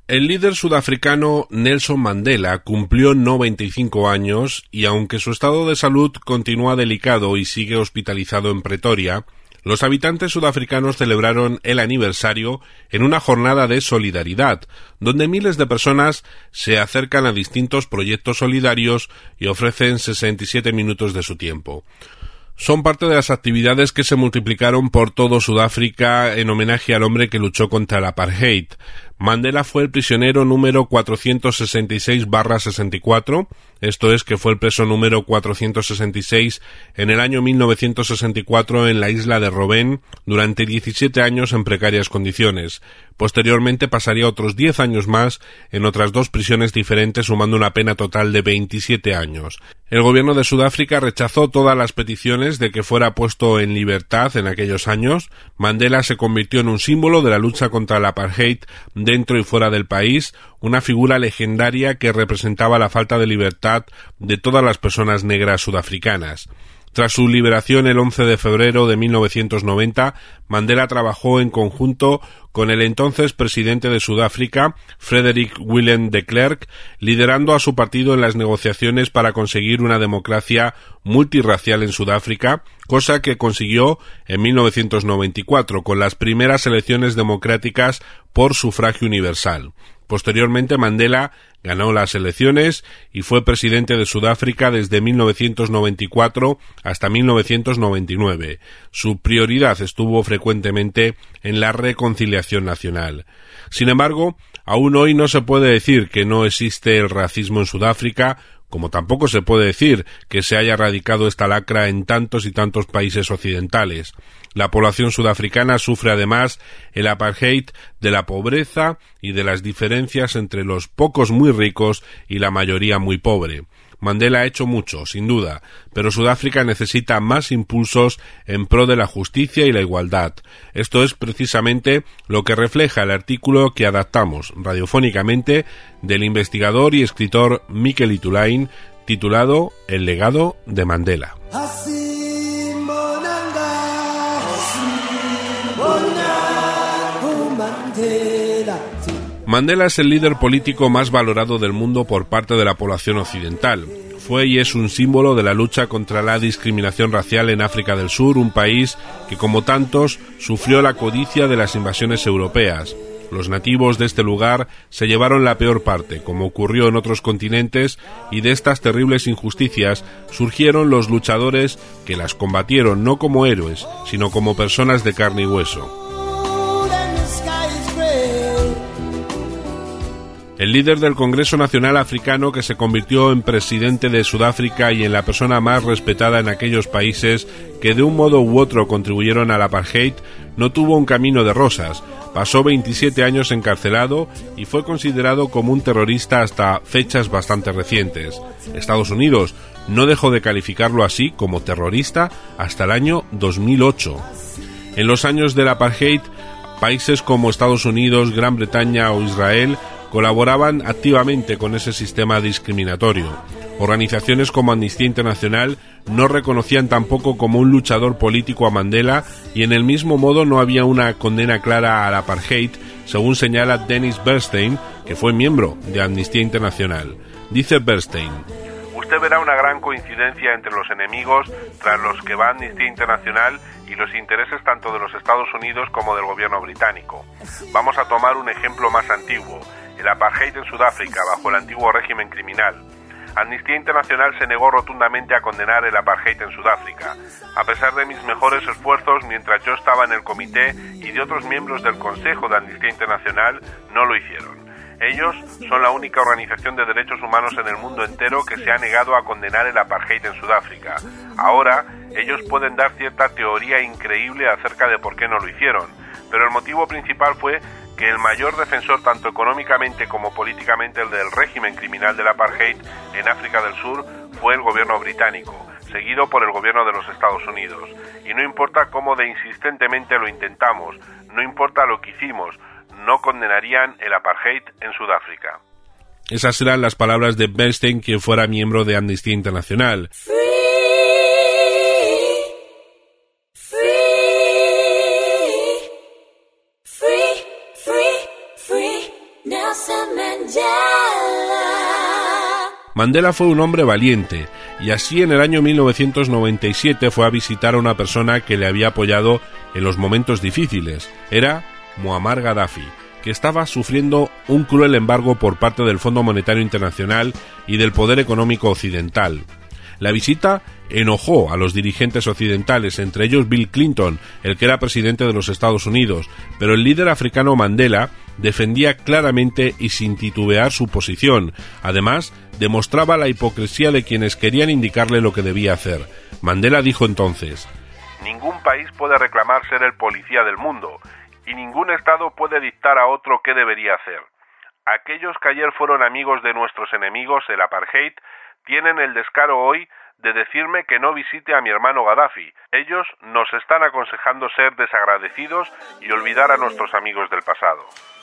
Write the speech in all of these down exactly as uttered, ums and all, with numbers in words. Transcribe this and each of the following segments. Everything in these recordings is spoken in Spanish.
El líder sudafricano Nelson Mandela cumplió noventa y cinco años y aunque su estado de salud continúa delicado y sigue hospitalizado en Pretoria, los habitantes sudafricanos celebraron el aniversario en una jornada de solidaridad, donde miles de personas se acercan a distintos proyectos solidarios y ofrecen sesenta y siete minutos de su tiempo. Son parte de las actividades que se multiplicaron por todo Sudáfrica en homenaje al hombre que luchó contra el apartheid. Mandela fue el prisionero número cuatrocientos sesenta y seis barra sesenta y cuatro, esto es que fue el preso número cuatrocientos sesenta y seis en el año mil novecientos sesenta y cuatro en la isla de Robben durante diecisiete años en precarias condiciones. Posteriormente pasaría otros diez años más en otras dos prisiones diferentes, sumando una pena total de veintisiete años. El gobierno de Sudáfrica rechazó todas las peticiones de que fuera puesto en libertad en aquellos años. Mandela se convirtió en un símbolo de la lucha contra el apartheid dentro y fuera del país, una figura legendaria que representaba la falta de libertad de todas las personas negras sudafricanas. Tras su liberación el once de febrero de mil novecientos noventa, Mandela trabajó en conjunto con el entonces presidente de Sudáfrica, Frederick Willem de Klerk, liderando a su partido en las negociaciones para conseguir una democracia multirracial en Sudáfrica, cosa que consiguió en mil novecientos noventa y cuatro con las primeras elecciones democráticas por sufragio universal. Posteriormente, Mandela ganó las elecciones y fue presidente de Sudáfrica desde mil novecientos noventa y cuatro hasta mil novecientos noventa y nueve. Su prioridad estuvo frecuentemente en la reconciliación nacional. Sin embargo, aún hoy no se puede decir que no existe el racismo en Sudáfrica, como tampoco se puede decir que se haya erradicado esta lacra en tantos y tantos países occidentales. La población sudafricana sufre además el apartheid de la pobreza y de las diferencias entre los pocos muy ricos y la mayoría muy pobre. Mandela ha hecho mucho, sin duda, pero Sudáfrica necesita más impulsos en pro de la justicia y la igualdad. Esto es precisamente lo que refleja el artículo que adaptamos radiofónicamente del investigador y escritor Mikel Itulain, titulado El legado de Mandela. Mandela es el líder político más valorado del mundo por parte de la población occidental. Fue y es un símbolo de la lucha contra la discriminación racial en África del Sur, un país que, como tantos, sufrió la codicia de las invasiones europeas. Los nativos de este lugar se llevaron la peor parte, como ocurrió en otros continentes, y de estas terribles injusticias surgieron los luchadores que las combatieron no como héroes, sino como personas de carne y hueso. El líder del Congreso Nacional Africano, que se convirtió en presidente de Sudáfrica y en la persona más respetada en aquellos países que de un modo u otro contribuyeron al apartheid, no tuvo un camino de rosas. Pasó veintisiete años encarcelado y fue considerado como un terrorista hasta fechas bastante recientes. Estados Unidos no dejó de calificarlo así como terrorista hasta el año dos mil ocho. En los años del apartheid, países como Estados Unidos, Gran Bretaña o Israel colaboraban activamente con ese sistema discriminatorio. Organizaciones como Amnistía Internacional no reconocían tampoco como un luchador político a Mandela y en el mismo modo no había una condena clara al apartheid, según señala Dennis Bernstein, que fue miembro de Amnistía Internacional. Dice Bernstein: Usted verá una gran coincidencia entre los enemigos tras los que va Amnistía Internacional y los intereses tanto de los Estados Unidos como del gobierno británico. Vamos a tomar un ejemplo más antiguo: el apartheid en Sudáfrica bajo el antiguo régimen criminal. Amnistía Internacional se negó rotundamente a condenar el apartheid en Sudáfrica. A pesar de mis mejores esfuerzos mientras yo estaba en el comité y de otros miembros del Consejo de Amnistía Internacional, no lo hicieron. Ellos son la única organización de derechos humanos en el mundo entero que se ha negado a condenar el apartheid en Sudáfrica. Ahora, ellos pueden dar cierta teoría increíble acerca de por qué no lo hicieron, pero el motivo principal fue que el mayor defensor tanto económicamente como políticamente el del régimen criminal del apartheid en África del Sur fue el gobierno británico, seguido por el gobierno de los Estados Unidos. Y no importa cómo de insistentemente lo intentamos, no importa lo que hicimos, no condenarían el apartheid en Sudáfrica. Esas eran las palabras de Bernstein, quien fuera miembro de Amnistía Internacional. Now Mandela fue un hombre valiente, y así en el año mil novecientos noventa y siete fue a visitar a una persona que le había apoyado en los momentos difíciles. Era Muammar Gaddafi, que estaba sufriendo un cruel embargo por parte del Fondo Monetario Internacional y del poder económico occidental. La visita enojó a los dirigentes occidentales, entre ellos Bill Clinton, el que era presidente de los Estados Unidos, pero el líder africano Mandela defendía claramente y sin titubear su posición. Además, demostraba la hipocresía de quienes querían indicarle lo que debía hacer. Mandela dijo entonces: ningún país puede reclamar ser el policía del mundo, y ningún Estado puede dictar a otro qué debería hacer. Aquellos que ayer fueron amigos de nuestros enemigos, el apartheid, tienen el descaro hoy de decirme que no visite a mi hermano Gaddafi. Ellos nos están aconsejando ser desagradecidos y olvidar a nuestros amigos del pasado.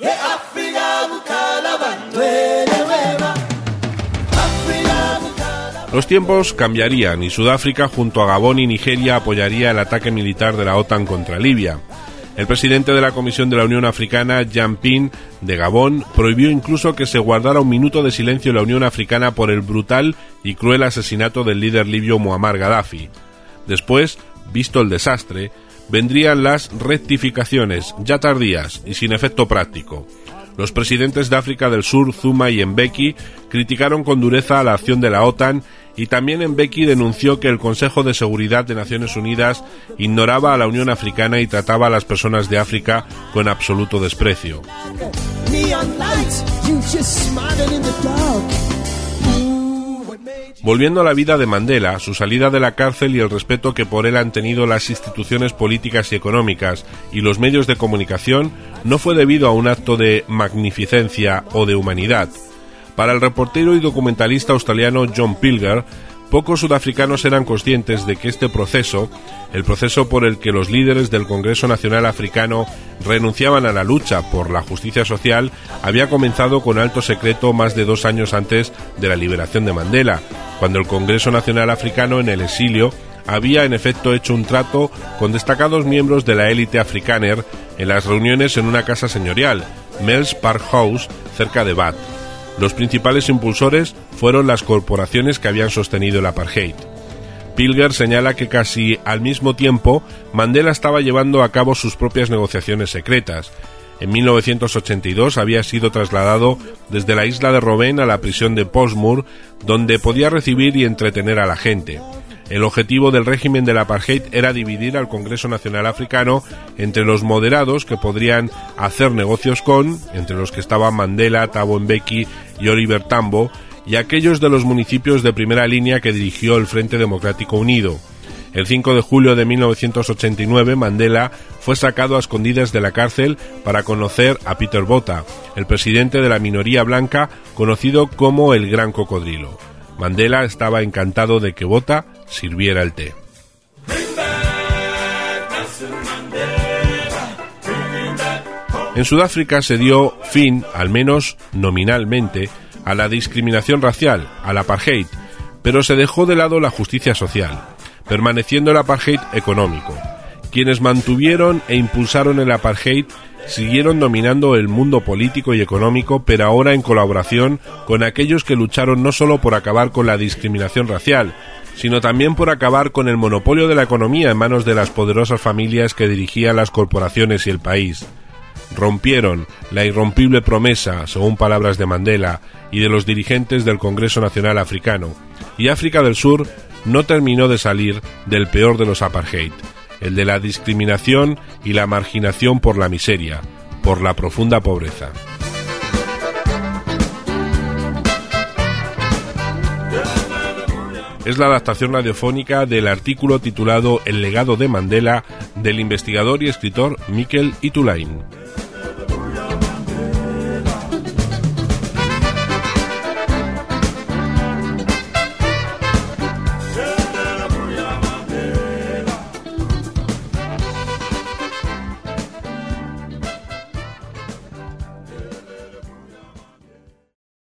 Los tiempos cambiarían y Sudáfrica junto a Gabón y Nigeria apoyaría el ataque militar de la OTAN contra Libia. El presidente de la Comisión de la Unión Africana, Jean Ping, de Gabón, prohibió incluso que se guardara un minuto de silencio en la Unión Africana por el brutal y cruel asesinato del líder libio Muammar Gaddafi. Después, visto el desastre, vendrían las rectificaciones, ya tardías y sin efecto práctico. Los presidentes de África del Sur, Zuma y Mbeki, criticaron con dureza la acción de la OTAN, y también Mbeki denunció que el Consejo de Seguridad de Naciones Unidas ignoraba a la Unión Africana y trataba a las personas de África con absoluto desprecio. Volviendo a la vida de Mandela, su salida de la cárcel y el respeto que por él han tenido las instituciones políticas y económicas y los medios de comunicación no fue debido a un acto de magnificencia o de humanidad. Para el reportero y documentalista australiano John Pilger, pocos sudafricanos eran conscientes de que este proceso, el proceso por el que los líderes del Congreso Nacional Africano renunciaban a la lucha por la justicia social, había comenzado con alto secreto más de dos años antes de la liberación de Mandela, cuando el Congreso Nacional Africano en el exilio había en efecto hecho un trato con destacados miembros de la élite afrikaner en las reuniones en una casa señorial, Mel's Park House, cerca de Bath. Los principales impulsores fueron las corporaciones que habían sostenido el apartheid. Pilger señala que casi al mismo tiempo Mandela estaba llevando a cabo sus propias negociaciones secretas. En mil novecientos ochenta y dos había sido trasladado desde la isla de Robben a la prisión de Portsmouth, donde podía recibir y entretener a la gente. El objetivo del régimen del apartheid era dividir al Congreso Nacional Africano entre los moderados que podrían hacer negocios con, entre los que estaban Mandela, Thabo Mbeki y Oliver Tambo, y aquellos de los municipios de primera línea que dirigió el Frente Democrático Unido. El cinco de julio de mil novecientos ochenta y nueve, Mandela fue sacado a escondidas de la cárcel para conocer a Peter Botha, el presidente de la minoría blanca conocido como el Gran Cocodrilo. Mandela estaba encantado de que Botha sirviera el té. En Sudáfrica se dio fin, al menos nominalmente, a la discriminación racial, al apartheid, pero se dejó de lado la justicia social, permaneciendo el apartheid económico. Quienes mantuvieron e impulsaron el apartheid siguieron dominando el mundo político y económico, pero ahora en colaboración con aquellos que lucharon no solo por acabar con la discriminación racial, sino también por acabar con el monopolio de la economía en manos de las poderosas familias que dirigían las corporaciones y el país. Rompieron la irrompible promesa, según palabras de Mandela y de los dirigentes del Congreso Nacional Africano, y África del Sur no terminó de salir del peor de los apartheid, el de la discriminación y la marginación por la miseria, por la profunda pobreza. Es la adaptación radiofónica del artículo titulado El legado de Mandela del investigador y escritor Mikel Iturlain.